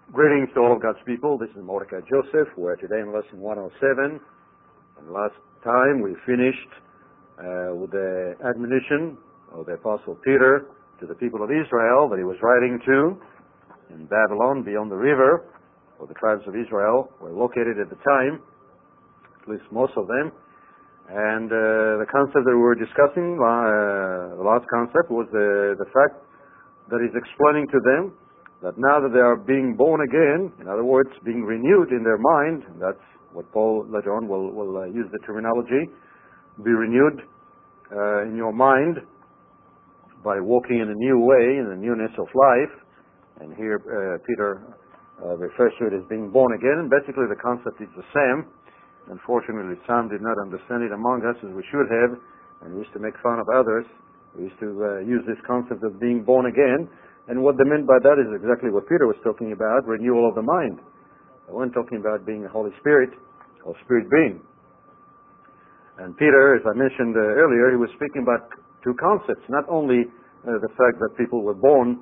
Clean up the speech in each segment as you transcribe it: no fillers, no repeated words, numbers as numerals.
Greetings to all of God's people. This is Mordecai Joseph. We're today in lesson 107. And last time we finished with the admonition of the Apostle Peter to the people of Israel that he was writing to in Babylon beyond the river, where the tribes of Israel were located at the time, at least most of them. And the concept that we were discussing, the last concept, was the fact that he's explaining to them that now that they are being born again, in other words, being renewed in their mind, and that's what Paul later on will use the terminology, be renewed in your mind by walking in a new way, in the newness of life. And here Peter refers to it as being born again, and basically the concept is the same. Unfortunately, some did not understand it among us as we should have, and we used to make fun of others. We used to use this concept of being born again. And what they meant by that is exactly what Peter was talking about, renewal of the mind. They weren't talking about being a Holy Spirit or Spirit being. And Peter, as I mentioned earlier, he was speaking about two concepts. Not only the fact that people were born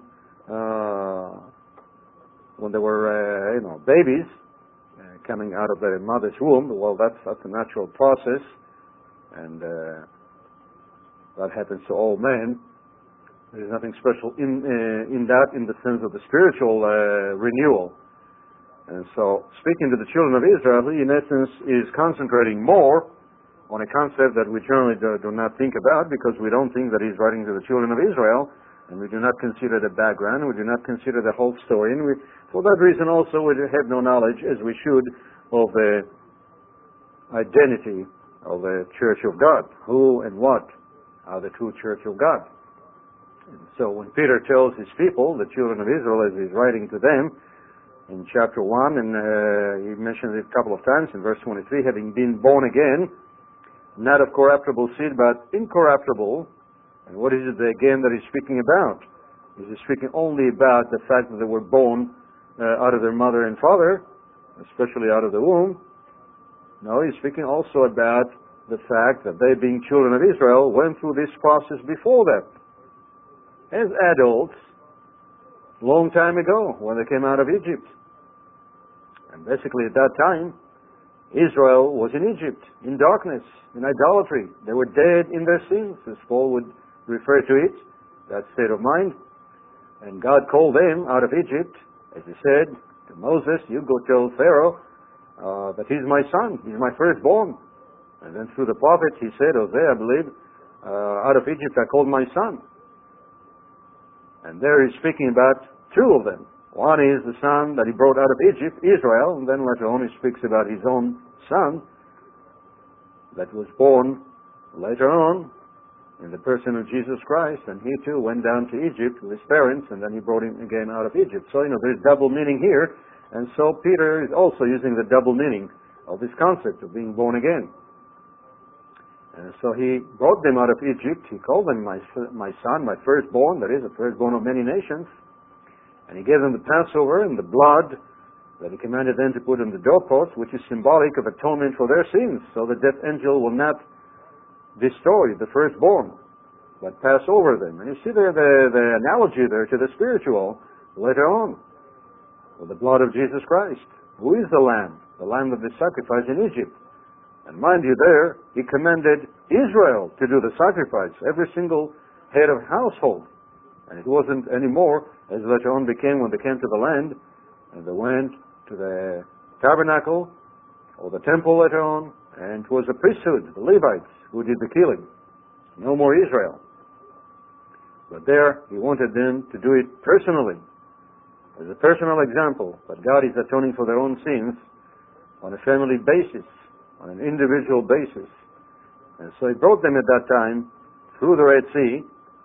when they were, babies, coming out of their mother's womb. Well, that's a natural process, and that happens to all men. There's nothing special in that, in the sense of the spiritual renewal. And so, speaking to the children of Israel, he in essence is concentrating more on a concept that we generally do not think about, because we don't think that he's writing to the children of Israel, and we do not consider the background, we do not consider the whole story, and for that reason also we have no knowledge, as we should, of the identity of the Church of God. Who and what are the true Church of God? So when Peter tells his people, the children of Israel, as he's writing to them in chapter 1, and he mentions it a couple of times in verse 23, having been born again, not of corruptible seed, but incorruptible. And what is it again that he's speaking about? Is he speaking only about the fact that they were born out of their mother and father, especially out of the womb? No, he's speaking also about the fact that they, being children of Israel, went through this process before that, as adults, long time ago, when they came out of Egypt. And basically at that time, Israel was in Egypt, in darkness, in idolatry. They were dead in their sins, as Paul would refer to it, that state of mind. And God called them out of Egypt, as he said to Moses, you go tell Pharaoh that he's my son, he's my firstborn. And then through the prophet he said, Hosea, I believe, out of Egypt I called my son. And there he's speaking about two of them. One is the son that he brought out of Egypt, Israel, and then later on he speaks about his own son that was born later on in the person of Jesus Christ, and he too went down to Egypt with his parents, and then he brought him again out of Egypt. So, there's double meaning here, and so Peter is also using the double meaning of this concept of being born again. And so he brought them out of Egypt. He called them my son, my firstborn, that is, the firstborn of many nations. And he gave them the Passover and the blood that he commanded them to put on the doorpost, which is symbolic of atonement for their sins. So the death angel will not destroy the firstborn, but pass over them. And you see there the analogy there to the spiritual later on, with the blood of Jesus Christ. Who is the lamb? The lamb that they sacrificed in Egypt. And mind you there, he commanded Israel to do the sacrifice, every single head of household. And it wasn't anymore, as later on became when they came to the land, and they went to the tabernacle, or the temple later on, and it was the priesthood, the Levites, who did the killing. No more Israel. But there, he wanted them to do it personally, as a personal example, that God is atoning for their own sins on a family basis, on an individual basis. And so he brought them at that time through the Red Sea,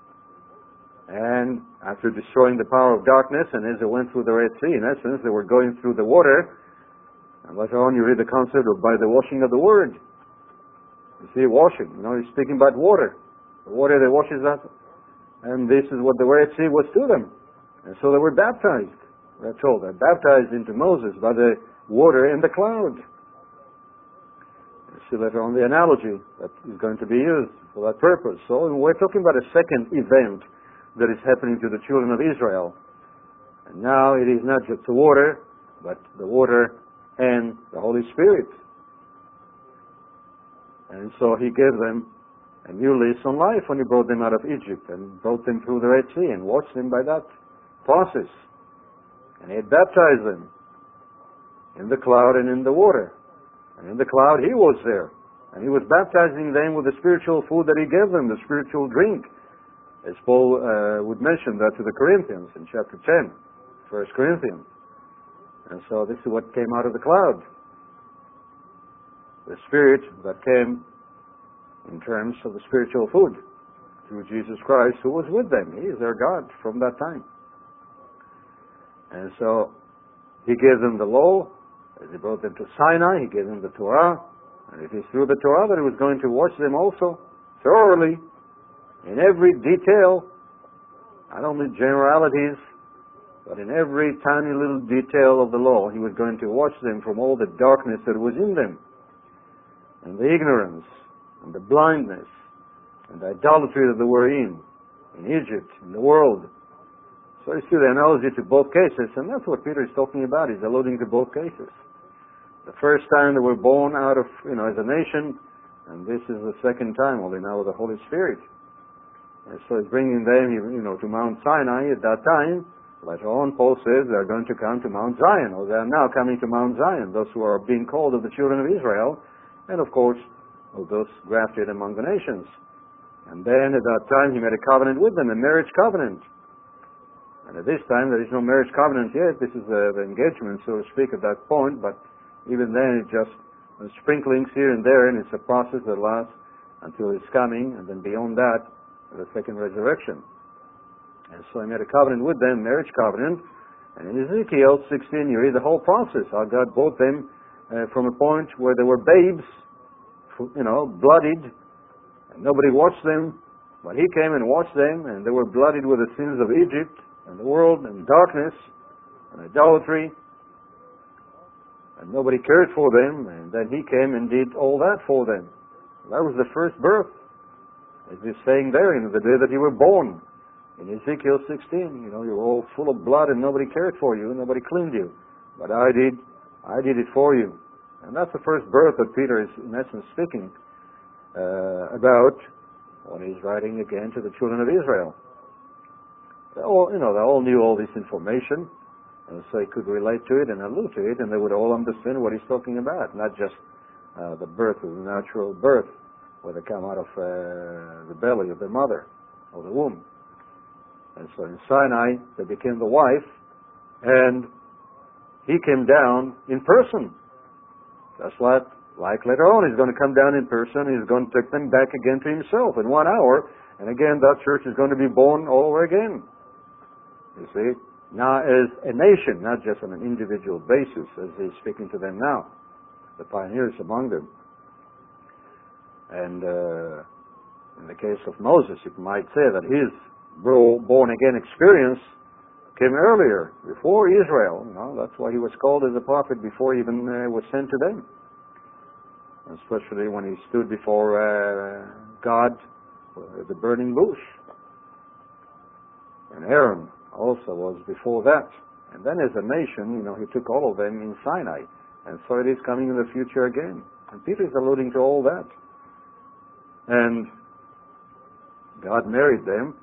and after destroying the power of darkness, and as they went through the Red Sea, in essence, they were going through the water, and later on you read the concept of by the washing of the Word. You see, washing, he's speaking about water. The water that washes us, and this is what the Red Sea was to them. And so they were baptized, we're told. They're baptized into Moses by the water and the cloud. See later on the analogy that is going to be used for that purpose. So we're talking about a second event that is happening to the children of Israel. And now it is not just the water, but the water and the Holy Spirit. And so he gave them a new lease on life when he brought them out of Egypt and brought them through the Red Sea and watched them by that process. And he had baptized them in the cloud and in the water. And in the cloud he was there. And he was baptizing them with the spiritual food that he gave them, the spiritual drink. As Paul would mention that to the Corinthians in chapter 10, 1 Corinthians. And so this is what came out of the cloud. The Spirit that came in terms of the spiritual food through Jesus Christ, who was with them. He is their God from that time. And so he gave them the law. As he brought them to Sinai, he gave them the Torah. And it is through the Torah that he was going to watch them also thoroughly, in every detail, not only generalities, but in every tiny little detail of the law. He was going to watch them from all the darkness that was in them, and the ignorance, and the blindness, and the idolatry that they were in Egypt, in the world. So you see the analogy to both cases, and that's what Peter is talking about. He's alluding to both cases. The first time they were born out of, as a nation, and this is the second time, only now with the Holy Spirit. And so he's bringing them, to Mount Sinai at that time. Later on, Paul says they're going to come to Mount Zion, or they are now coming to Mount Zion, those who are being called of the children of Israel, and of course, of those grafted among the nations. And then at that time, he made a covenant with them, a marriage covenant. And at this time, there is no marriage covenant yet. This is the engagement, so to speak, at that point, but even then, it's just sprinklings here and there, and it's a process that lasts until his coming, and then beyond that, the second resurrection. And so he made a covenant with them, marriage covenant. And in Ezekiel 16, you read the whole process, how God brought them from a point where they were babes, bloodied, and nobody watched them, but he came and watched them, and they were bloodied with the sins of Egypt, and the world, and darkness, and idolatry, and nobody cared for them, and then he came and did all that for them. That was the first birth. As he's saying there, the day that you were born. In Ezekiel 16, you were all full of blood and nobody cared for you, and nobody cleaned you. But I did it for you. And that's the first birth that Peter is, in essence, speaking about when he's writing again to the children of Israel. They all knew all this information, and so they could relate to it and allude to it, and they would all understand what he's talking about, not just the birth of the natural birth, where they come out of the belly of their mother, or the womb. And so in Sinai, they became the wife, and he came down in person. Just like later on, he's going to come down in person, he's going to take them back again to himself in 1 hour, and again that church is going to be born all over again. You see? Now as a nation, not just on an individual basis, as he's speaking to them now, the pioneers among them. And in the case of Moses, you might say that his born-again experience came earlier, before Israel. That's why he was called as a prophet before he even was sent to them. Especially when he stood before God at the burning bush. And Aaron also was before that. And then as a nation, he took all of them in Sinai. And so it is coming in the future again. And Peter is alluding to all that. And God married them,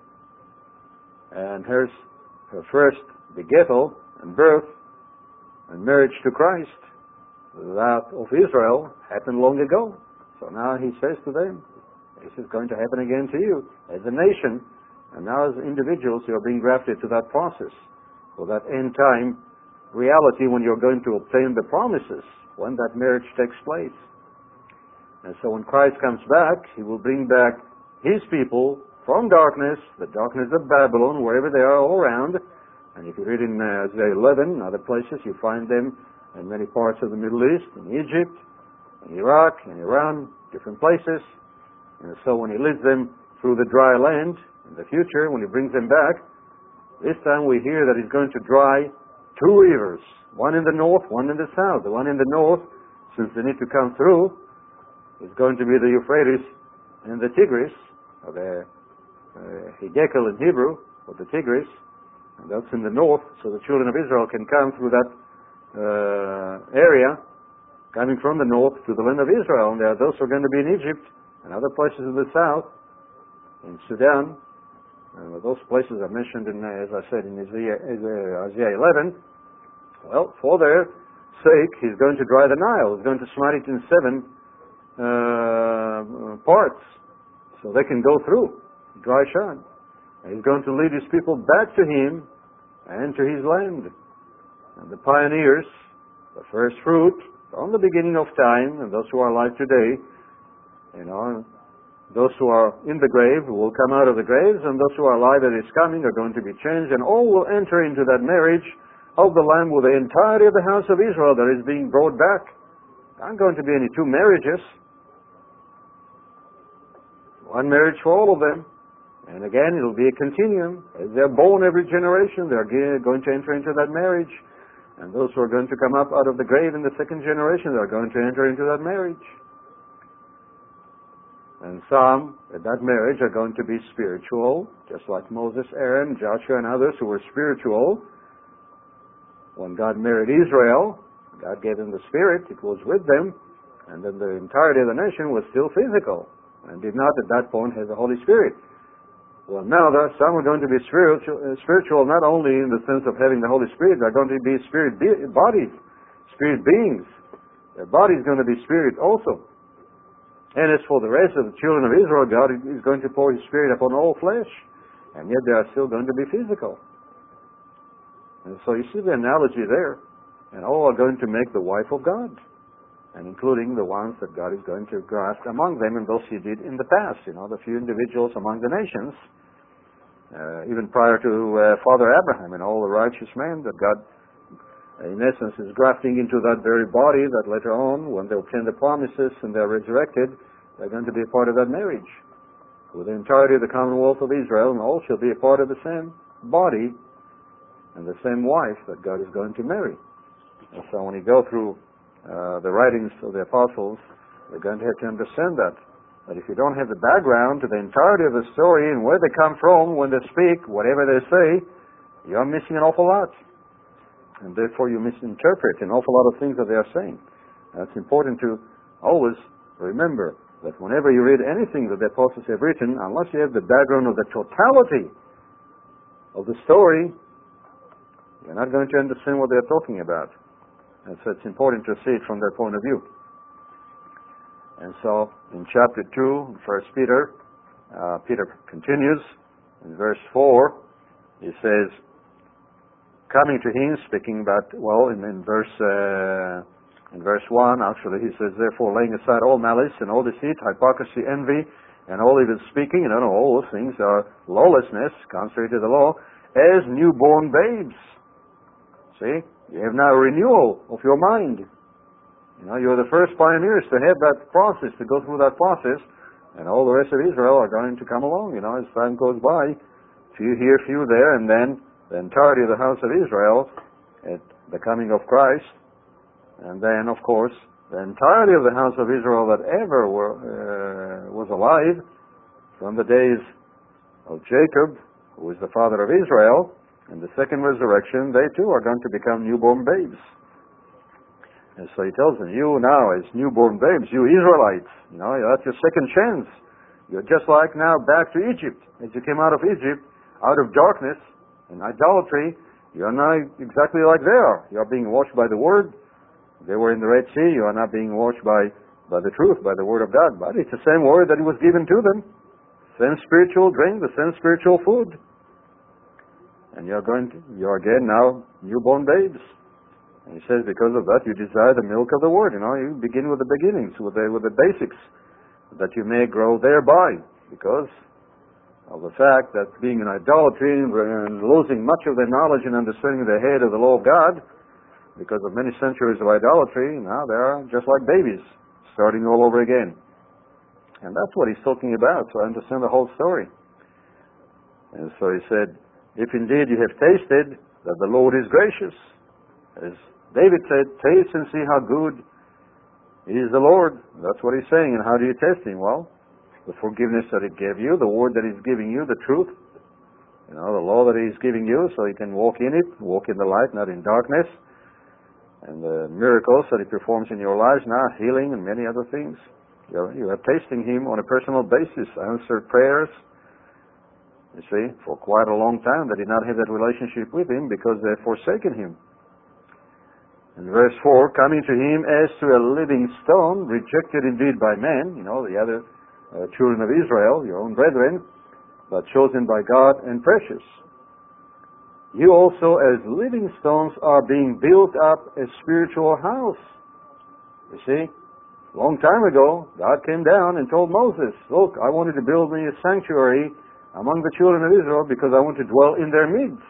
and her first begettal and birth and marriage to Christ, that of Israel, happened long ago. So now he says to them, this is going to happen again to you as a nation, and now as individuals you are being grafted to that process, for that end time reality when you're going to obtain the promises, when that marriage takes place. And so when Christ comes back, he will bring back his people from darkness, the darkness of Babylon, wherever they are all around. And if you read in Isaiah 11 and other places, you find them in many parts of the Middle East, in Egypt, in Iraq, in Iran, different places. And so when he leads them through the dry land, in the future, when he brings them back, this time we hear that he's going to dry 2 rivers, one in the north, one in the south. The one in the north, since they need to come through, is going to be the Euphrates and the Tigris, or the Hiddekel in Hebrew, or the Tigris, and that's in the north, so the children of Israel can come through that area coming from the north to the land of Israel. And there are those who are going to be in Egypt and other places in the south, in Sudan. Those places are mentioned in, as I said, in Isaiah 11. Well, for their sake, he's going to dry the Nile. He's going to smite it in 7 parts, so they can go through dry shod. And he's going to lead his people back to him and to his land. And the pioneers, the first fruit, from the beginning of time, and those who are alive today, those who are in the grave will come out of the graves, and those who are alive that is coming are going to be changed, and all will enter into that marriage of the Lamb with the entirety of the house of Israel that is being brought back. There aren't going to be any 2 marriages. 1 marriage for all of them. And again, it'll be a continuum. As they're born every generation, they're going to enter into that marriage. And those who are going to come up out of the grave in the 2nd generation, they're going to enter into that marriage. And some at that marriage are going to be spiritual, just like Moses, Aaron, Joshua, and others who were spiritual. When God married Israel, God gave them the Spirit, it was with them, and then the entirety of the nation was still physical, and did not at that point have the Holy Spirit. Well, now there are some who are going to be spiritual not only in the sense of having the Holy Spirit, they're going to be spirit bodies, spirit beings. Their body is going to be spirit also. And as for the rest of the children of Israel, God is going to pour His Spirit upon all flesh, and yet they are still going to be physical. And so you see the analogy there, and all are going to make the wife of God, and including the ones that God is going to graft among them, and those He did in the past, the few individuals among the nations, even prior to Father Abraham and all the righteous men that God, in essence, is grafting into that very body that later on, when they obtain the promises and they're resurrected, they're going to be a part of that marriage with the entirety of the commonwealth of Israel, and all shall be a part of the same body and the same wife that God is going to marry. And so when you go through the writings of the apostles, you're going to have to understand that if you don't have the background to the entirety of the story and where they come from when they speak, whatever they say, you're missing an awful lot. And therefore you misinterpret an awful lot of things that they are saying. And it's important to always remember that whenever you read anything that the apostles have written, unless you have the background of the totality of the story, you're not going to understand what they're talking about. And so it's important to see it from their point of view. And so in chapter 2, 1 Peter, Peter continues in verse 4. He says, coming to him, speaking about, in verse 1, actually, he says, therefore, laying aside all malice and all deceit, hypocrisy, envy, and all evil speaking, all those things are lawlessness, contrary to the law, as newborn babes. See, you have now a renewal of your mind. You're the first pioneers to have that process, to go through that process, and all the rest of Israel are going to come along, as time goes by. Few here, few there, and then the entirety of the house of Israel at the coming of Christ, and then, of course, the entirety of the house of Israel that ever was alive from the days of Jacob, who is the father of Israel, and the second resurrection, they too are going to become newborn babes. And so he tells them, you now as newborn babes, you Israelites, that's your second chance. You're just like now back to Egypt. As you came out of Egypt, out of darkness and idolatry, you're now exactly like they are. You're being washed by the Word. They were in the Red Sea. You are now being washed by the truth, by the Word of God. But it's the same Word that was given to them. Same spiritual drink, the same spiritual food. And you're again now newborn babes. And he says, because of that, you desire the milk of the Word. You begin with the beginnings, with the basics, that you may grow thereby. Because of the fact that being in idolatry and losing much of their knowledge and understanding the head of the law of God, because of many centuries of idolatry, now they are just like babies, starting all over again. And that's what he's talking about, so I understand the whole story. And so he said, if indeed you have tasted that the Lord is gracious, as David said, taste and see how good is the Lord. That's what he's saying. And how do you test Him? Well, the forgiveness that He gave you, the Word that He's giving you, the truth, the law that He's giving you, so you can walk in it, walk in the light, not in darkness. and the miracles that He performs in your lives now, healing and many other things. You are tasting Him on a personal basis, answered prayers. You see, for quite a long time they did not have that relationship with Him because they had forsaken Him. In verse 4, coming to Him as to a living stone, rejected indeed by men, the other children of Israel, your own brethren, but chosen by God and precious. You also as living stones are being built up a spiritual house. You see, a long time ago, God came down and told Moses, look, I wanted to build me a sanctuary among the children of Israel because I want to dwell in their midst.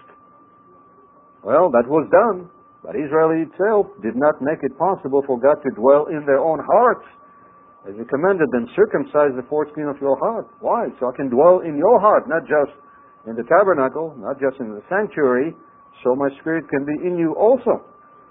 Well, that was done. But Israel itself did not make it possible for God to dwell in their own hearts. As He commanded them, circumcise the foreskin of your heart. Why? So I can dwell in your heart, not just in the tabernacle, not just in the sanctuary, so my Spirit can be in you also.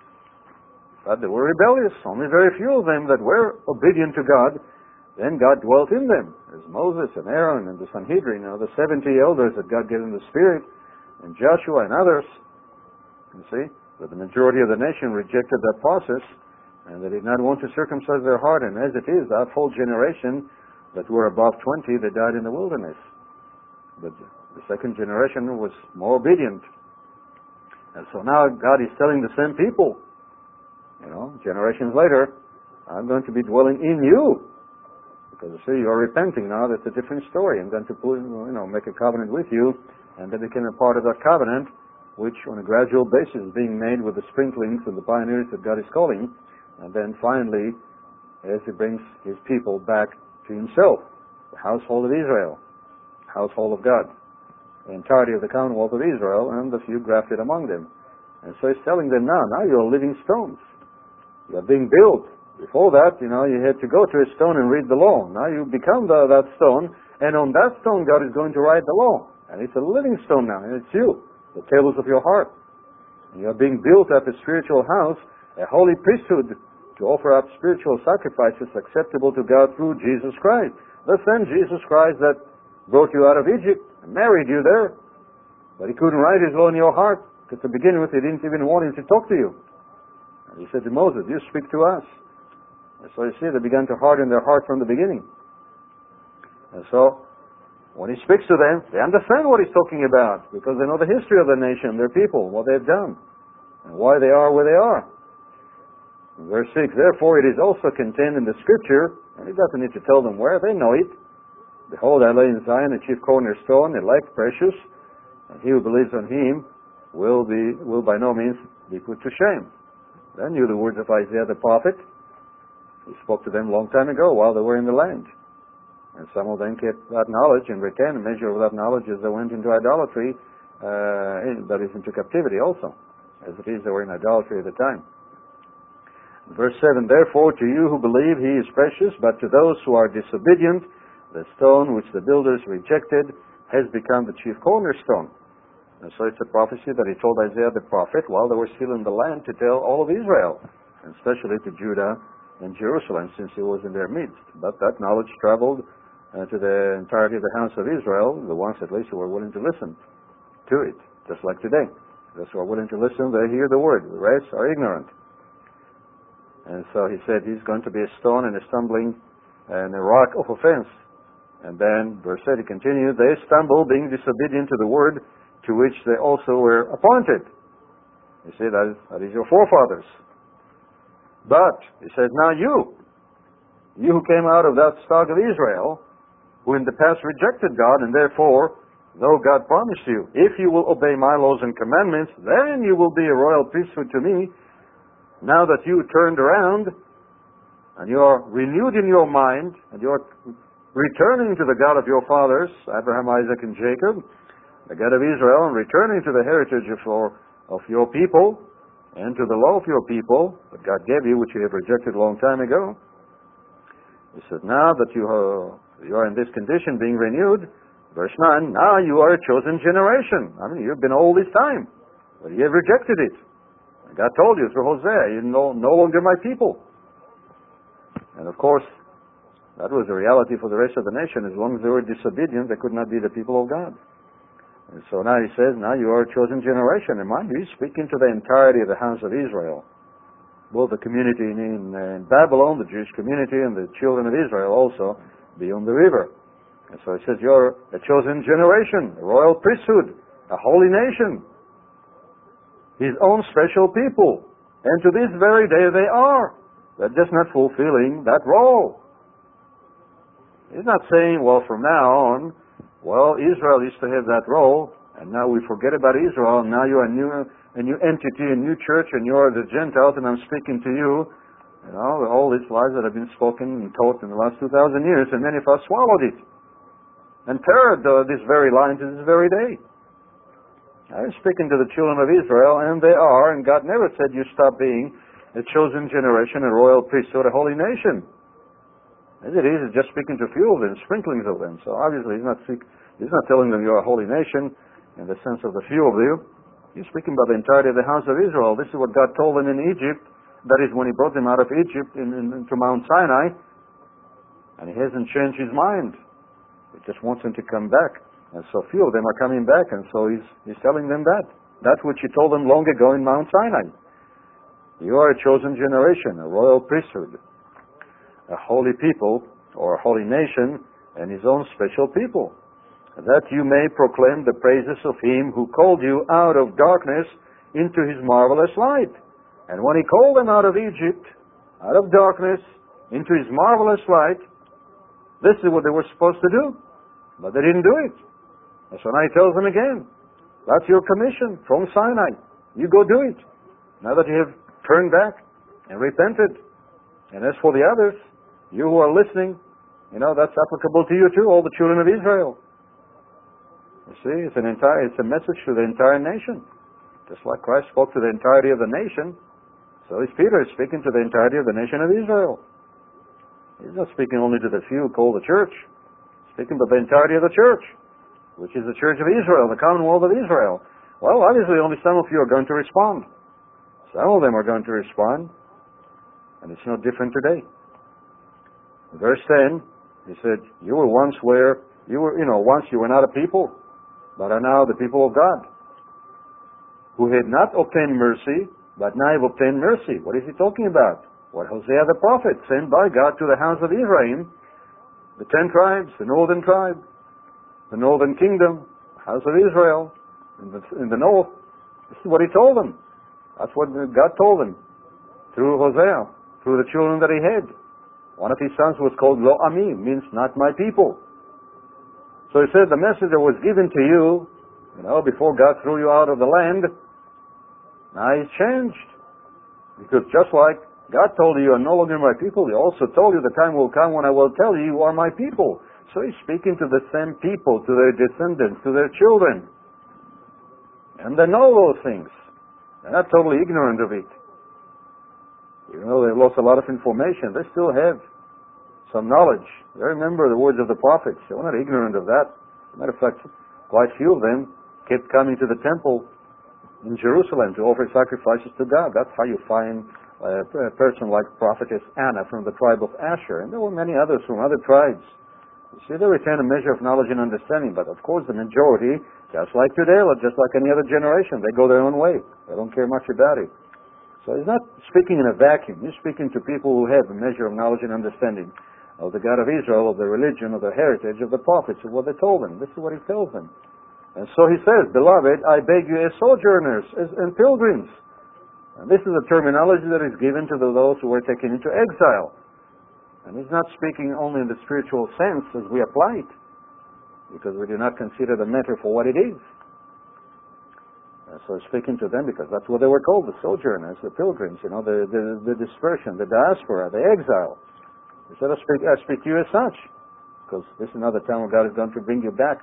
But they were rebellious. Only very few of them that were obedient to God. Then God dwelt in them, as Moses and Aaron and the Sanhedrin, the 70 elders that God gave them the Spirit, and Joshua and others. You see? But the majority of the nation rejected that process, and they did not want to circumcise their heart. And as it is, that whole generation that were above 20, they died in the wilderness. But the second generation was more obedient. And so now God is telling the same people, generations later, I'm going to be dwelling in you. Because you see, you're repenting now. That's a different story. I'm going to make a covenant with you, and they became a part of that covenant, which on a gradual basis is being made with the sprinklings and the pioneers that God is calling. And then finally, as He brings His people back to Himself, the household of Israel, household of God, the entirety of the commonwealth of Israel, and the few grafted among them. And so He's telling them now you're living stones. You're being built. Before that, you had to go to a stone and read the law. Now you become that stone, and on that stone God is going to write the law. And it's a living stone now, and it's you. The tables of your heart. And you are being built up a spiritual house, a holy priesthood, to offer up spiritual sacrifices acceptable to God through Jesus Christ. The same Jesus Christ that brought you out of Egypt and married you there. But He couldn't write His law in your heart, because to begin with He didn't even want Him to talk to you. And He said to Moses, you speak to us. And so you see, they began to harden their heart from the beginning. And so when He speaks to them, they understand what He's talking about, because they know the history of the nation, their people, what they've done, and why they are where they are. In verse 6, therefore it is also contained in the Scripture, and He doesn't need to tell them where, they know it. Behold, I lay in Zion a chief cornerstone, elect, precious, and he who believes on Him will by no means be put to shame. They knew the words of Isaiah the prophet. He spoke to them a long time ago while they were in the land. And some of them kept that knowledge and retained a measure of that knowledge as they went into idolatry, that is, into captivity also. As it is, they were in idolatry at the time. Verse 7, therefore to you who believe He is precious, but to those who are disobedient, the stone which the builders rejected has become the chief cornerstone. And so it's a prophecy that He told Isaiah the prophet while they were still in the land to tell all of Israel, and especially to Judah and Jerusalem, since He was in their midst. But that knowledge traveled to the entirety of the house of Israel, the ones at least who were willing to listen to it, just like today. Those who are willing to listen, they hear the word. The rest are ignorant. And so He said He's going to be a stone and a stumbling and a rock of offense. And then, verse 8, He continued, they stumble, being disobedient to the word to which they also were appointed. You see, that is your forefathers. But, He says, now you who came out of that stock of Israel, who in the past rejected God, and therefore, though God promised you, if you will obey my laws and commandments, then you will be a royal priesthood to me. Now that you turned around, and you are renewed in your mind, and you are returning to the God of your fathers, Abraham, Isaac, and Jacob, the God of Israel, and returning to the heritage of your people, and to the law of your people that God gave you, which you have rejected a long time ago. He said, now that you are in this condition, being renewed, verse 9, now you are a chosen generation. I mean, you've been all this time, but you have rejected it. And God told you through Hosea, you're no longer my people. And of course, that was a reality for the rest of the nation. As long as they were disobedient, they could not be the people of God. And so now He says, now you are a chosen generation. And mind you, He's speaking to the entirety of the house of Israel. both the community in Babylon, the Jewish community, and the children of Israel also beyond the river. And so he says, you're a chosen generation, a royal priesthood, a holy nation, his own special people. And to this very day they are. They're just not fulfilling that role. He's not saying, well, from now on, well, Israel used to have that role, and now we forget about Israel, and now you're a new entity, a new church, and you're the Gentiles, and I'm speaking to you. You know, all these lies that have been spoken and taught in the last 2,000 years, and many of us swallowed it and parroted this very line to this very day. I'm speaking to the children of Israel, and they are, and God never said you stop being a chosen generation, a royal priesthood, a holy nation. As it is, it's just speaking to a few of them, sprinklings of them. So obviously he's not telling them you're a holy nation in the sense of the few of you. He's speaking about the entirety of the house of Israel. This is what God told them in Egypt. That is when he brought them out of Egypt into Mount Sinai. And he hasn't changed his mind. He just wants them to come back. And so few of them are coming back, and so he's telling them that which he told them long ago in Mount Sinai. You are a chosen generation, a royal priesthood, a holy people, or a holy nation, and his own special people, that you may proclaim the praises of him who called you out of darkness into his marvelous light. And when he called them out of Egypt, out of darkness, into his marvelous light, this is what they were supposed to do. But they didn't do it. And so now he tells them again, that's your commission from Sinai. You go do it. Now that you have turned back and repented. And as for the others, you who are listening, you know, that's applicable to you too, all the children of Israel. You see, it's a message to the entire nation. Just like Christ spoke to the entirety of the nation, so is Peter speaking to the entirety of the nation of Israel. He's not speaking only to the few called the church. He's speaking about the entirety of the church, which is the church of Israel, the commonwealth of Israel. Well, obviously only some of you are going to respond. Some of them are going to respond, and it's no different today. In verse 10, he said, you were once once you were not a people, but are now the people of God, who had not obtained mercy, but now have obtained mercy. What is he talking about? What Hosea the prophet sent by God to the house of Israel, the 10 tribes, the northern tribe, the northern kingdom, the house of Israel, in the north. This is what he told them. That's what God told them through Hosea, through the children that he had. One of his sons was called Lo Ami, means not my people. So he said the message that was given to you, before God threw you out of the land, now he's changed. Because just like God told you are no longer my people, he also told you the time will come when I will tell you you are my people. So he's speaking to the same people, to their descendants, to their children. And they know those things. They're not totally ignorant of it. Even though they've lost a lot of information, they still have some knowledge. They remember the words of the prophets. They were not ignorant of that. As a matter of fact, quite few of them kept coming to the temple in Jerusalem to offer sacrifices to God. That's how you find a person like prophetess Anna from the tribe of Asher. And there were many others from other tribes. You see, they retain a measure of knowledge and understanding, but of course the majority, just like today, or just like any other generation, they go their own way. They don't care much about it. So he's not speaking in a vacuum. He's speaking to people who have a measure of knowledge and understanding of the God of Israel, of the religion, of the heritage, of the prophets, of what they told them. This is what he tells them. And so he says, beloved, I beg you as sojourners and pilgrims. And this is a terminology that is given to those who were taken into exile. And he's not speaking only in the spiritual sense as we apply it, because we do not consider the matter for what it is. And so he's speaking to them because that's what they were called, the sojourners, the pilgrims, the dispersion, the diaspora, the exile. He said, I speak to you as such, because this is another time when God is going to bring you back.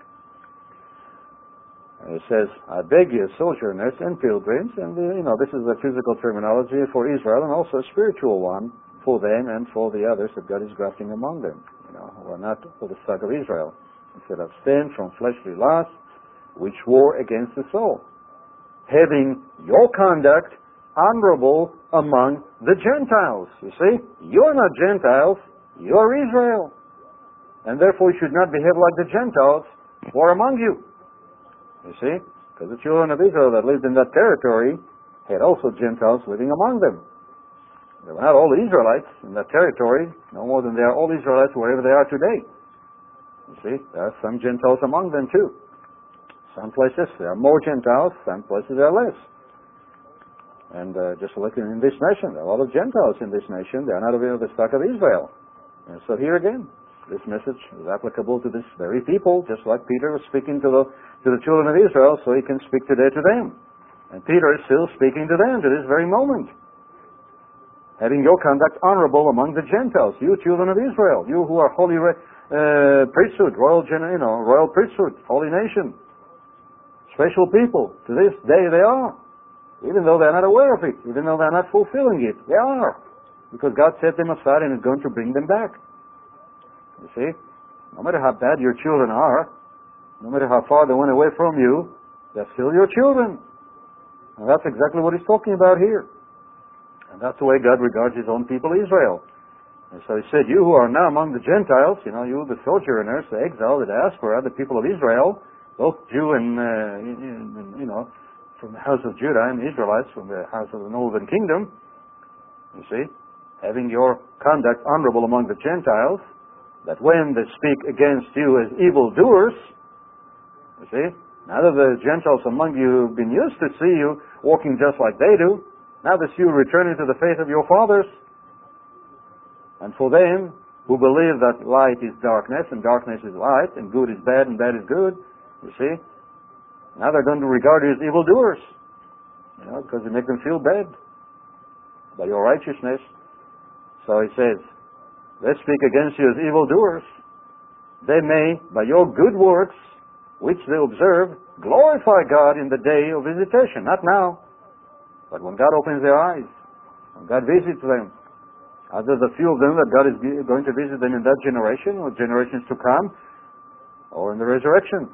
And he says, I beg you, sojourners and pilgrims, and this is a physical terminology for Israel and also a spiritual one for them and for the others that God is grafting among them, who are not for the stock of Israel. He said, abstain from fleshly lusts, which war against the soul, having your conduct honorable among the Gentiles. You see, you're not Gentiles, you're Israel. And therefore you should not behave like the Gentiles who are among you. You see, because the children of Israel that lived in that territory had also Gentiles living among them. They were not all Israelites in that territory, no more than they are all Israelites wherever they are today. You see, there are some Gentiles among them too. Some places there are more Gentiles, some places there are less. And just like in this nation, there are a lot of Gentiles in this nation. They are not of the stock of Israel. And so here again, this message is applicable to this very people, just like Peter was speaking to the children of Israel, so he can speak today to them. And Peter is still speaking to them to this very moment. Having your conduct honorable among the Gentiles, you children of Israel, you who are holy priesthood, royal priesthood, holy nation, special people. To this day they are, even though they are not aware of it, even though they are not fulfilling it. They are, because God set them aside and is going to bring them back. You see, no matter how bad your children are, no matter how far they went away from you, they're still your children. And that's exactly what he's talking about here. And that's the way God regards his own people, Israel. And so he said, you who are now among the Gentiles, you the sojourners, the exile, the diaspora, the people of Israel, both Jew and, from the house of Judah and the Israelites from the house of the northern kingdom, you see, having your conduct honorable among the Gentiles, that when they speak against you as evildoers, you see, now that the Gentiles among you have been used to see you walking just like they do, now that you return to the faith of your fathers, and for them who believe that light is darkness and darkness is light and good is bad and bad is good, you see, now they're going to regard you as evildoers, because you make them feel bad by your righteousness. So he says, they speak against you as evildoers. They may, by your good works, which they observe, glorify God in the day of visitation. Not now, but when God opens their eyes, when God visits them. Either the few of them that God is going to visit them in that generation, or generations to come, or in the resurrection.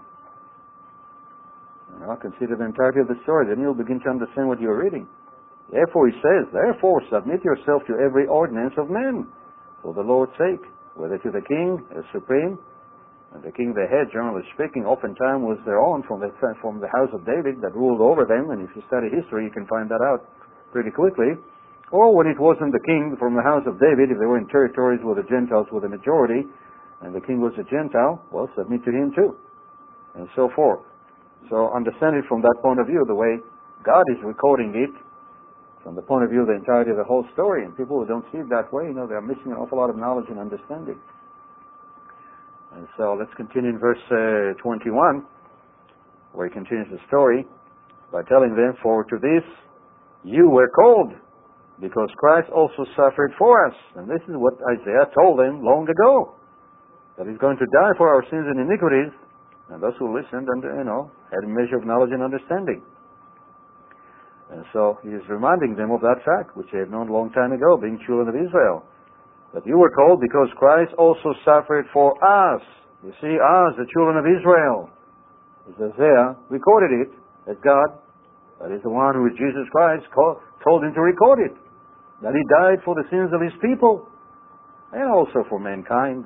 Consider the entirety of the story, then you'll begin to understand what you're reading. Therefore, he says, therefore submit yourself to every ordinance of men, for the Lord's sake, whether to the king as supreme, and the king they had, generally speaking, oftentimes was their own from the house of David that ruled over them, and if you study history, you can find that out pretty quickly. Or when it wasn't the king from the house of David, if they were in territories where the Gentiles were the majority, and the king was a Gentile, well, submit to him too, and so forth. So understand it from that point of view, the way God is recording it, from the point of view of the entirety of the whole story. And people who don't see it that way, they're missing an awful lot of knowledge and understanding. And so let's continue in verse 21, where he continues the story by telling them, for to this you were called, because Christ also suffered for us. And this is what Isaiah told them long ago, that he's going to die for our sins and iniquities, and those who listened and, had a measure of knowledge and understanding. And so he is reminding them of that fact, which they had known a long time ago, being children of Israel. That you were called because Christ also suffered for us. You see, us, the children of Israel. As Isaiah recorded it, as God, that is the one who is Jesus Christ, told him to record it. That he died for the sins of his people, and also for mankind.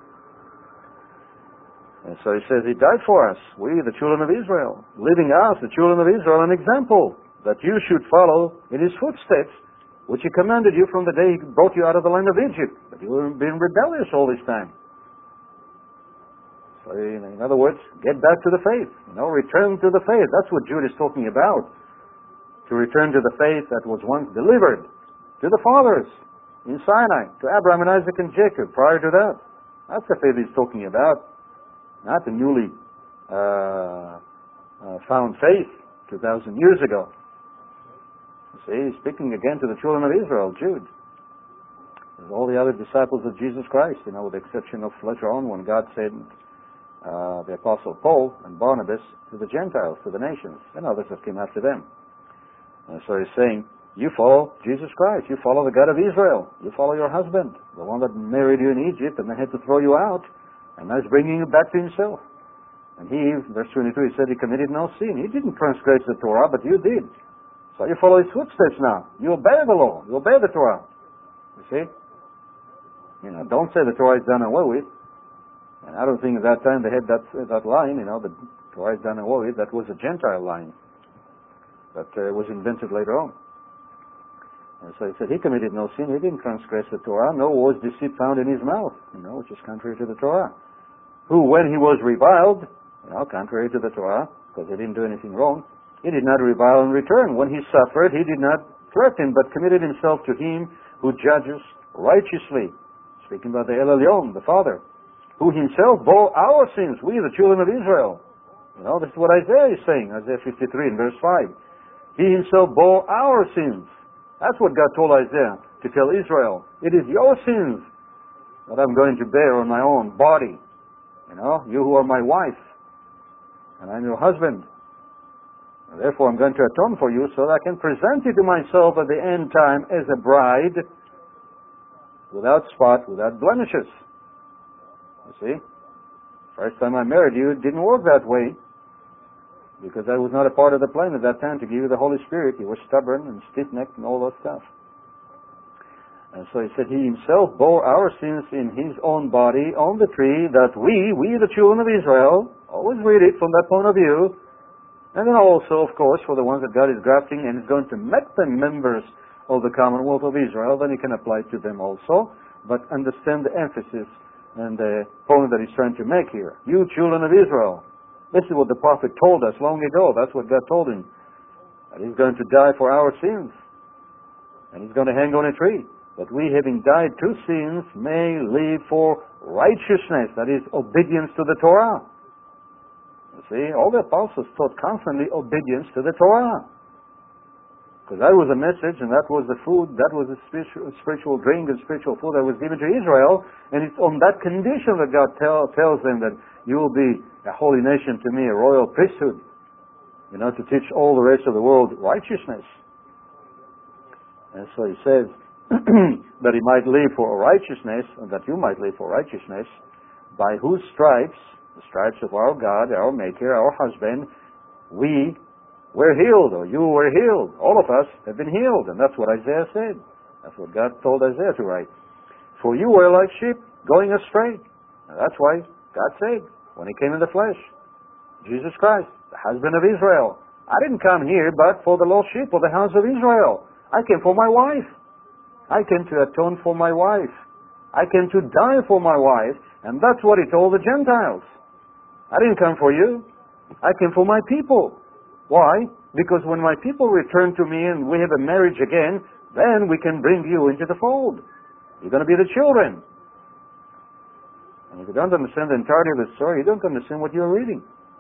And so he says he died for us, we, the children of Israel, leaving us, the children of Israel, an example, that you should follow in his footsteps, which he commanded you from the day he brought you out of the land of Egypt. But you have been rebellious all this time. So, in other words, get back to the faith. Return to the faith. That's what Jude is talking about. To return to the faith that was once delivered to the fathers in Sinai, to Abraham and Isaac and Jacob prior to that. That's the faith he's talking about. Not the newly found faith 2,000 years ago. See, he's speaking again to the children of Israel, Jude. There's all the other disciples of Jesus Christ, with the exception of later on when God sent the Apostle Paul and Barnabas to the Gentiles, to the nations, and others that came after them. And so he's saying, you follow Jesus Christ, you follow the God of Israel, you follow your husband, the one that married you in Egypt and then had to throw you out, and now he's bringing you back to himself. And he, verse 22, he said he committed no sin. He didn't transgress the Torah, but you did. So you follow his footsteps now. You obey the law. You obey the Torah. You see? Don't say the Torah is done away with. And I don't think at that time they had that line, the Torah is done away with. That was a Gentile line that was invented later on. And so he said he committed no sin. He didn't transgress the Torah. Nor was deceit found in his mouth, which is contrary to the Torah. Who, when he was reviled, contrary to the Torah, because he didn't do anything wrong, he did not revile in return. When he suffered, he did not threaten, but committed himself to him who judges righteously. Speaking about the El Elyon, the Father, who himself bore our sins, we the children of Israel. This is what Isaiah is saying, Isaiah 53 in verse 5. He himself bore our sins. That's what God told Isaiah to tell Israel. It is your sins that I'm going to bear on my own body. You who are my wife, and I'm your husband. And therefore I'm going to atone for you so that I can present you to myself at the end time as a bride without spot, without blemishes. You see? First time I married you, it didn't work that way because I was not a part of the plan at that time to give you the Holy Spirit. You were stubborn and stiff-necked and all that stuff. And so he said he himself bore our sins in his own body on the tree, that we the children of Israel, always read it from that point of view, and then also, of course, for the ones that God is grafting and is going to make them members of the Commonwealth of Israel, then he can apply to them also. But understand the emphasis and the point that he's trying to make here. You children of Israel. This is what the prophet told us long ago. That's what God told him. That he's going to die for our sins. And he's going to hang on a tree. But we, having died to sins, may live for righteousness. That is, obedience to the Torah. You see, all the apostles taught constantly obedience to the Torah. Because that was a message, and that was the food, that was the spiritual drink and spiritual food that was given to Israel. And it's on that condition that God tells them that you will be a holy nation to me, a royal priesthood, to teach all the rest of the world righteousness. And so he says that he might live for righteousness, and that you might live for righteousness, by whose stripes, the stripes of our God, our Maker, our husband, we were healed, or you were healed. All of us have been healed, and that's what Isaiah said. That's what God told Isaiah to write. For you were like sheep going astray. And that's why God said, when he came in the flesh, Jesus Christ, the husband of Israel, I didn't come here but for the lost sheep of the house of Israel. I came for my wife. I came to atone for my wife. I came to die for my wife, and that's what he told the Gentiles. I didn't come for you. I came for my people. Why? Because when my people return to me and we have a marriage again, then we can bring you into the fold. You're going to be the children. And if you don't understand the entirety of the story, you don't understand what you're reading.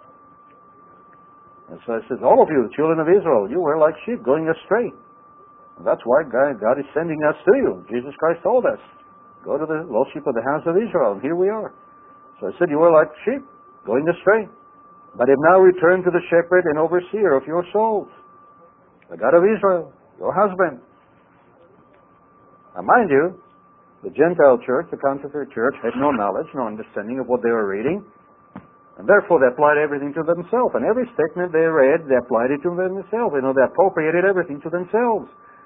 And so it says, all of you, the children of Israel, you were like sheep going astray. And that's why God is sending us to you. Jesus Christ told us, go to the lost sheep of the house of Israel. And here we are. So I said, you were like sheep going astray, but have now returned to the shepherd and overseer of your souls, the God of Israel, your husband. Now mind you, the Gentile church, the counterfeit church, had no knowledge, no understanding of what they were reading, and therefore they applied everything to themselves. And every statement they read, they applied it to themselves. They appropriated everything to themselves.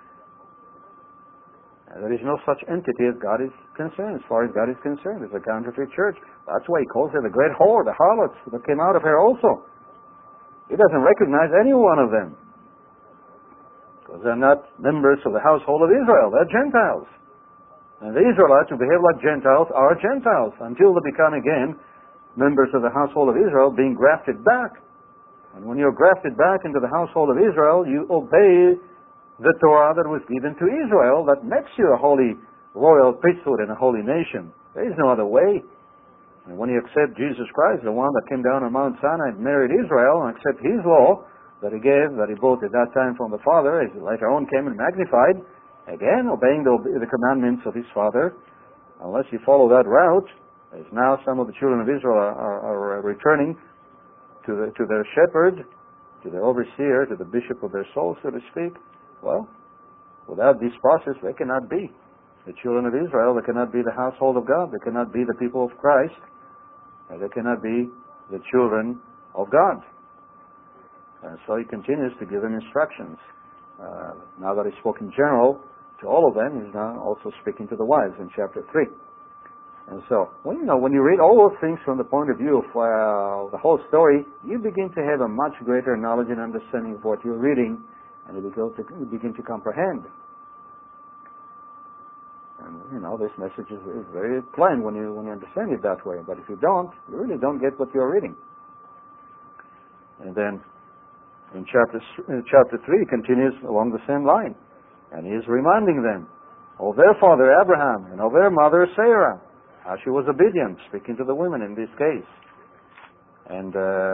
And there is no such entity as God is concerned, as far as God is concerned. It's a counterfeit church. That's why he calls her the great whore, the harlots that came out of her also. He doesn't recognize any one of them, because they're not members of the household of Israel. They're Gentiles. And the Israelites who behave like Gentiles are Gentiles until they become again members of the household of Israel, being grafted back. And when you're grafted back into the household of Israel, you obey the Torah that was given to Israel that makes you a holy royal priesthood and a holy nation. There is no other way. And when you accept Jesus Christ, the one that came down on Mount Sinai and married Israel, and accept his law that he gave, that he brought at that time from the Father, as later on came and magnified, again obeying the commandments of his Father, unless you follow that route, as now some of the children of Israel are returning to their shepherd, to their overseer, to the bishop of their soul, so to speak. Well, without this process, they cannot be the children of Israel. They cannot be the household of God. They cannot be the people of Christ. And they cannot be the children of God. And so he continues to give them instructions. Now that he spoke in general to all of them, he's now also speaking to the wives in chapter 3. And so, when you read all those things from the point of view of the whole story, you begin to have a much greater knowledge and understanding of what you're reading, and you begin to comprehend. And this message is very plain when you understand it that way. But if you don't, you really don't get what you're reading. And then in chapter 3 continues along the same line. And he is reminding them of their father Abraham and of their mother Sarah, how she was obedient, speaking to the women in this case. And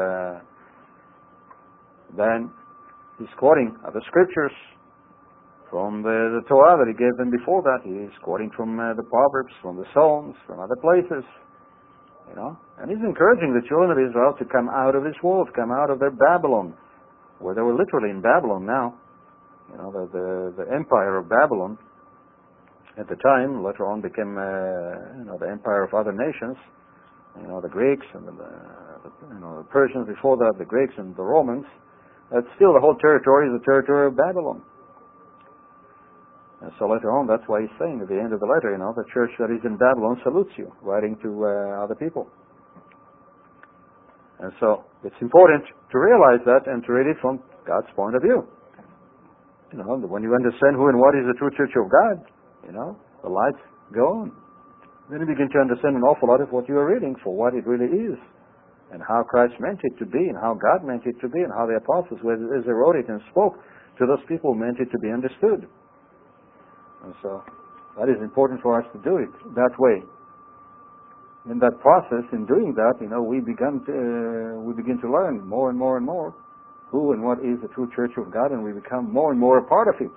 then he's quoting other scriptures from the Torah that he gave them before that. He's quoting from the Proverbs, from the Psalms, from other places. And he's encouraging the children of Israel to come out of this world, come out of their Babylon, where they were literally in Babylon now. The empire of Babylon at the time later on became the empire of other nations. The Greeks and the Persians before that, the Greeks and the Romans. But still, the whole territory is the territory of Babylon. And so later on, that's why he's saying at the end of the letter, the church that is in Babylon salutes you, writing to other people. And so it's important to realize that and to read it from God's point of view. When you understand who and what is the true church of God, the lights go on. Then you begin to understand an awful lot of what you are reading for what it really is, and how Christ meant it to be, and how God meant it to be, and how the apostles, as they wrote it and spoke to those people, meant it to be understood. And so that is important for us to do it that way. In that process, in doing that, we begin to learn more and more and more who and what is the true church of God, and we become more and more a part of it.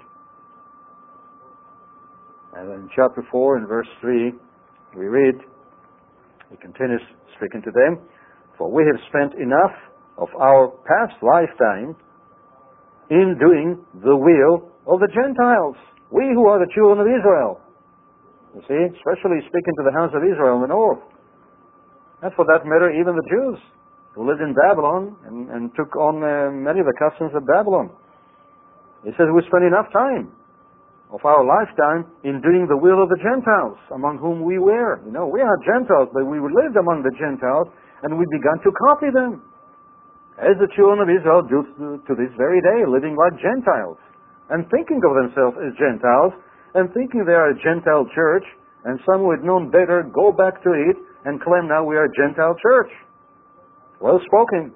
And in chapter 4 and verse 3, we read, he continues speaking to them, "For we have spent enough of our past lifetime in doing the will of the Gentiles." We who are the children of Israel. You see, especially speaking to the house of Israel in the north. And for that matter, even the Jews who lived in Babylon and took on many of the customs of Babylon. He says we spent enough time of our lifetime in doing the will of the Gentiles, among whom we were. We are Gentiles, but we lived among the Gentiles, and we began to copy them. As the children of Israel do to this very day, living like Gentiles, and thinking of themselves as Gentiles, and thinking they are a Gentile church, and some who had known better go back to it and claim now we are a Gentile church. Well spoken.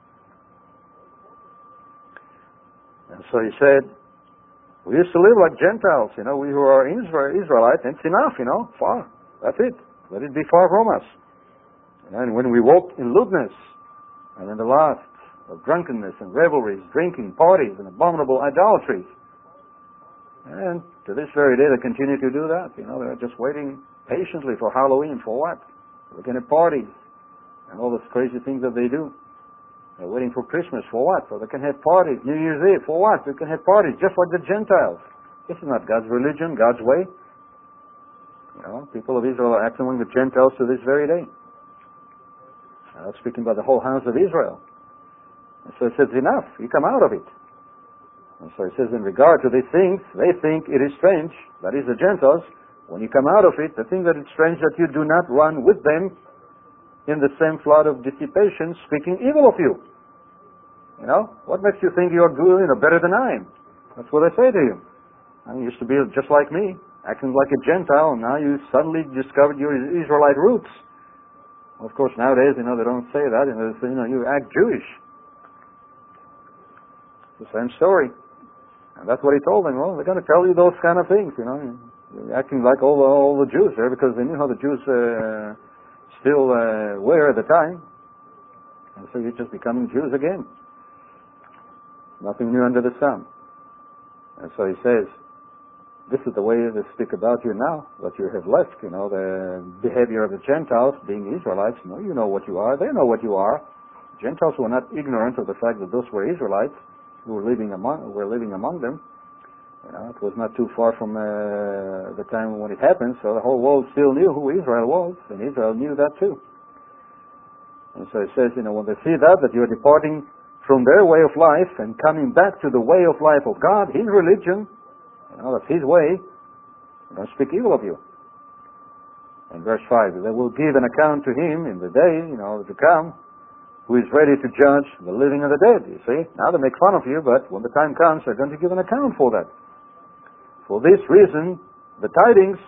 And so he said, we used to live like Gentiles, we who are Israelites, it's enough, far. That's it. Let it be far from us. And when we walked in lewdness, and in the lust of drunkenness and revelries, drinking, parties, and abominable idolatries, and to this very day they continue to do that. They're just waiting patiently for Halloween. For what? Looking at parties and all those crazy things that they do. They're waiting for Christmas. For what? So they can have parties. New Year's Eve. For what? They can have parties just like the Gentiles. This is not God's religion, God's way. People of Israel are acting among the Gentiles to this very day. I'm speaking about the whole house of Israel. And so he says, enough. You come out of it. And so he says, in regard to these things, they think it is strange, that is the Gentiles, when you come out of it, they think that it's strange that you do not run with them in the same flood of dissipation, speaking evil of you. What makes you think you are good, better than I am? That's what they say to you. You used to be just like me, acting like a Gentile, and now you suddenly discovered your Israelite roots. Well, of course, nowadays, they don't say that. They say, you act Jewish. It's the same story. And that's what he told them. Well, they're going to tell you those kind of things, You're acting like all the Jews there, because they knew how the Jews still were at the time. And so you're just becoming Jews again. Nothing new under the sun. And so he says, this is the way they speak about you now, that you have left, the behavior of the Gentiles, being Israelites. You know what you are. They know what you are. Gentiles were not ignorant of the fact that those were Israelites who were living among them. It was not too far from the time when it happened, so the whole world still knew who Israel was, and Israel knew that too. And so it says, when they see that you're departing from their way of life and coming back to the way of life of God, His religion, that's His way, they're going to speak evil of you. In verse 5, they will give an account to Him in the day, to come, who is ready to judge the living and the dead. You see, now they make fun of you, but when the time comes, they're going to give an account for that. For this reason, the tidings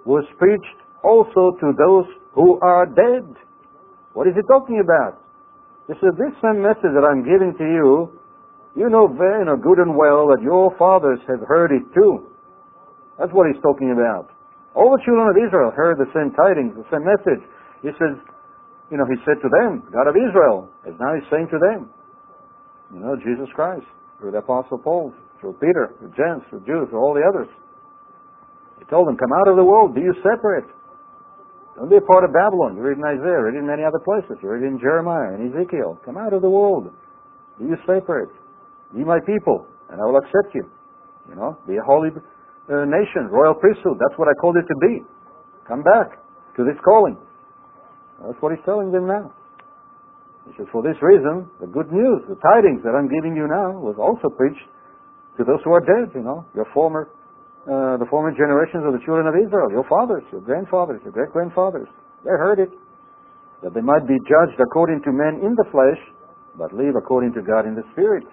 was preached also to those who are dead. What is he talking about? He said, this same message that I'm giving to you, you know very good and well that your fathers have heard it too. That's what he's talking about. All the children of Israel heard the same tidings, the same message. He says, he said to them, God of Israel, as now he's saying to them, Jesus Christ, through the Apostle Paul, through Peter, through James, through Jude, through all the others. He told them, come out of the world, be you separate. Don't be a part of Babylon. You read in Isaiah, read in many other places. You read in Jeremiah and Ezekiel. Come out of the world. Be you separate. Be my people, and I will accept you. Be a holy nation, royal priesthood. That's what I called it to be. Come back to this calling. That's what he's telling them now. He says, for this reason, the good news, the tidings that I'm giving you now was also preached to those who are dead, the former generations of the children of Israel, your fathers, your grandfathers, your great-grandfathers. They heard it, that they might be judged according to men in the flesh, but live according to God in the Spirit.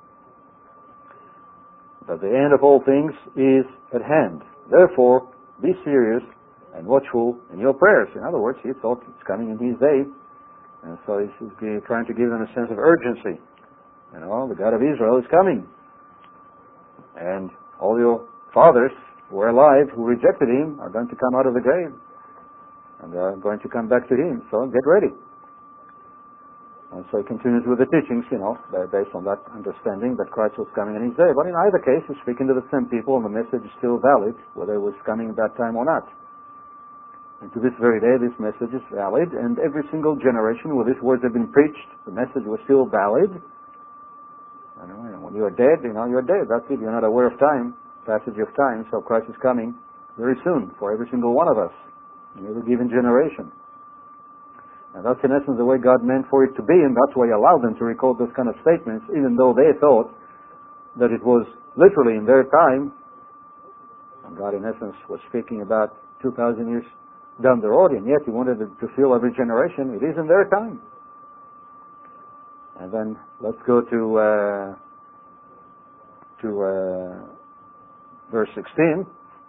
That the end of all things is at hand. Therefore, be serious and watchful in your prayers. In other words, he thought it's coming in his day, and so he's trying to give them a sense of urgency. The God of Israel is coming. And all your fathers who are alive, who rejected him, are going to come out of the grave. And they are going to come back to him. So get ready. And so he continues with the teachings, based on that understanding that Christ was coming in his day. But in either case, he's speaking to the same people, and the message is still valid, whether it was coming at that time or not. And to this very day, this message is valid, and every single generation where these words have been preached, the message was still valid. And when you are dead, you're dead. That's it. You're not aware of time, passage of time. So Christ is coming very soon for every single one of us in every given generation. And that's in essence the way God meant for it to be, and that's why He allowed them to record those kind of statements, even though they thought that it was literally in their time. And God in essence was speaking about 2,000 years down the road, and yet He wanted to fill every generation. It is in their time. And then let's go to verse 16.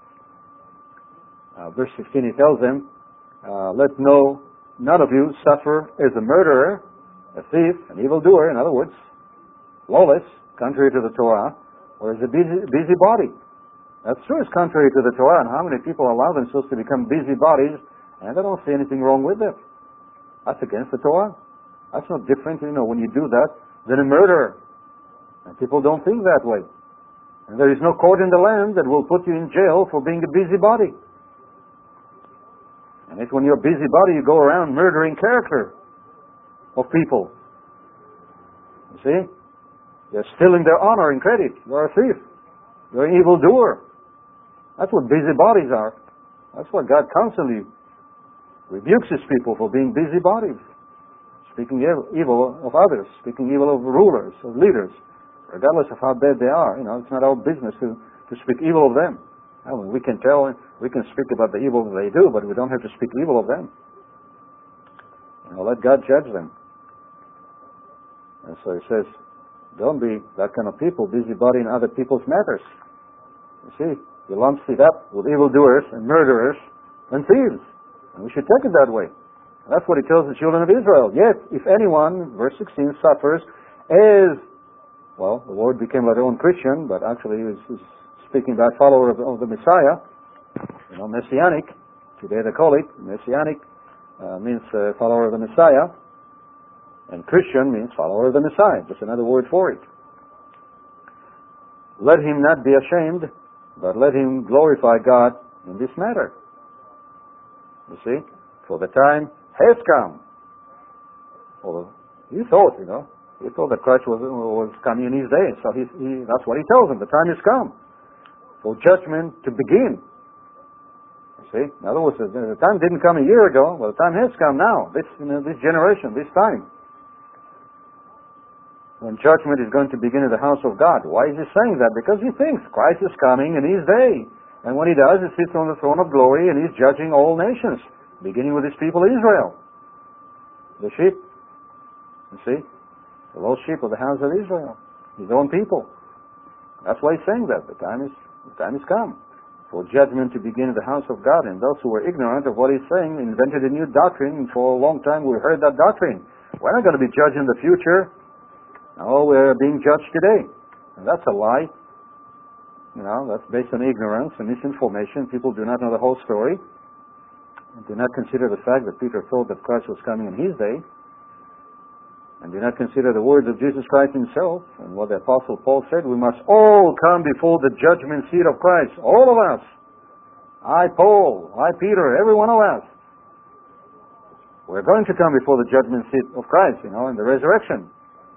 Verse 16, He tells them, let none of you suffer as a murderer, a thief, an evildoer, in other words, lawless, contrary to the Torah, or as a busybody. That's true, it's contrary to the Torah, and how many people allow themselves to become busybodies, and they don't see anything wrong with it. That's against the Torah. That's not different, when you do that, than a murderer. And people don't think that way. And there is no court in the land that will put you in jail for being a busybody. And if when you're a busybody, you go around murdering character of people. You see? You're stealing their honor and credit. You're a thief. You're an evildoer. That's what busybodies are. That's what God constantly rebukes His people for being busybodies. Speaking evil of others. Speaking evil of rulers, of leaders. Regardless of how bad they are. It's not our business to speak evil of them. We can speak about the evil that they do, but we don't have to speak evil of them. Let God judge them. And so He says, don't be that kind of people, busybody in other people's matters. You see, He lumps it up with evildoers and murderers and thieves. And we should take it that way. And that's what He tells the children of Israel. Yet, if anyone, verse 16, suffers as, the word became their own Christian, but actually he was speaking about follower of the Messiah, Messianic. Today they call it Messianic, means follower of the Messiah, and Christian means follower of the Messiah. Just another word for it. Let him not be ashamed, but let him glorify God in this matter. You see, for the time has come. Well, he thought that Christ was coming in His day, so that's what He tells them. The time has come for judgment to begin. You see? In other words, the time didn't come a year ago. Well, the time has come now. This generation, this time. When judgment is going to begin in the house of God. Why is He saying that? Because He thinks Christ is coming in His day. And when He does, He sits on the throne of glory and He's judging all nations, beginning with His people Israel. The sheep. You see? The lost sheep of the house of Israel. His own people. That's why He's saying that. The time has come. for judgment to begin in the house of God. And those who were ignorant of what he's saying invented a new doctrine, and for a long time we heard that doctrine. We're not going to be judged in the future. No, we're being judged today. And that's a lie. That's based on ignorance and misinformation. People do not know the whole story, and do not consider the fact that Peter thought that Christ was coming in his day, and do not consider the words of Jesus Christ himself and what the Apostle Paul said. We must all come before the judgment seat of Christ. All of us. I, Paul, I, Peter, every one of us. We're going to come before the judgment seat of Christ, in the resurrection.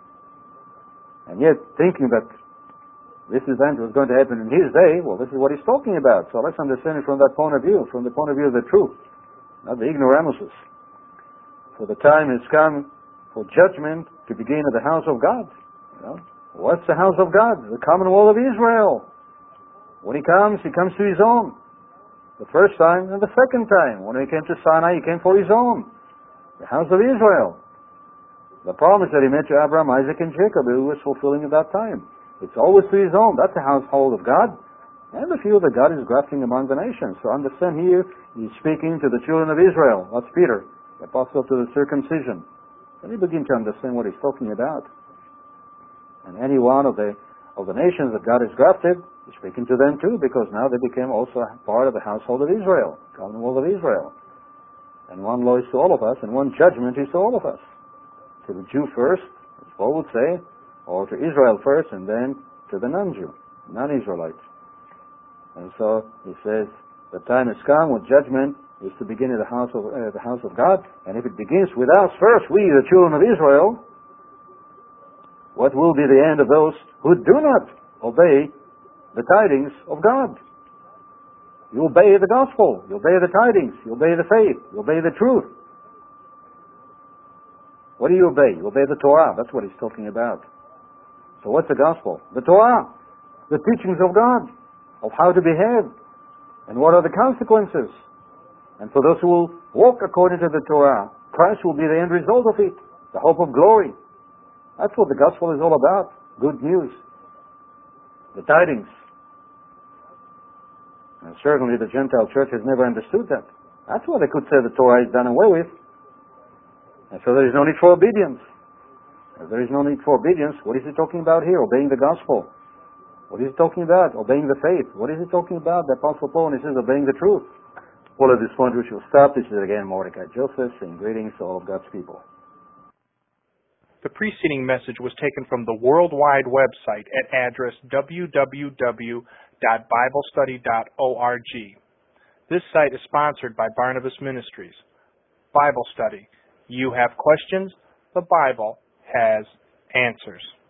And yet, thinking that this event was going to happen in his day, well, this is what he's talking about. So let's understand it from that point of view, from the point of view of the truth, not the ignoramuses. For the time has come for judgment to begin at the house of God. What's the house of God? The commonwealth of Israel. When he comes to his own. The first time and the second time. When he came to Sinai, he came for his own. The house of Israel. The promise that he made to Abraham, Isaac, and Jacob, who was fulfilling at that time. It's always to his own. That's the household of God. And the field that God is grafting among the nations. So understand here, he's speaking to the children of Israel. That's Peter, the apostle to the circumcision. Then you begin to understand what he's talking about. And any one of the nations that God has grafted, he's speaking to them too, because now they became also part of the household of Israel, commonwealth of Israel. And one law is to all of us, and one judgment is to all of us. To the Jew first, as Paul would say, or to Israel first, and then to the non-Jew, non-Israelites. And so he says, the time has come when judgment is to begin at the house of God. And if it begins with us first, we, the children of Israel, what will be the end of those who do not obey the tidings of God? You obey the gospel, you obey the tidings, you obey the faith, you obey the truth. What do you obey? You obey the Torah. That's what he's talking about. So what's the gospel? The Torah, the teachings of God, of how to behave, and what are the consequences. And for those who will walk according to the Torah, Christ will be the end result of it, the hope of glory. That's what the gospel is all about. Good news. The tidings. And certainly the Gentile church has never understood that. That's why they could say the Torah is done away with. And so there is no need for obedience. If there is no need for obedience, what is he talking about here? Obeying the gospel. What is he talking about? Obeying the faith. What is he talking about? The Apostle Paul, and he says obeying the truth. Well, at this point we shall stop. This is again Mordecai Joseph saying greetings to all of God's people. The preceding message was taken from the worldwide website at address www.biblestudy.org. This site is sponsored by Barnabas Ministries. Bible study. You have questions, the Bible has answers.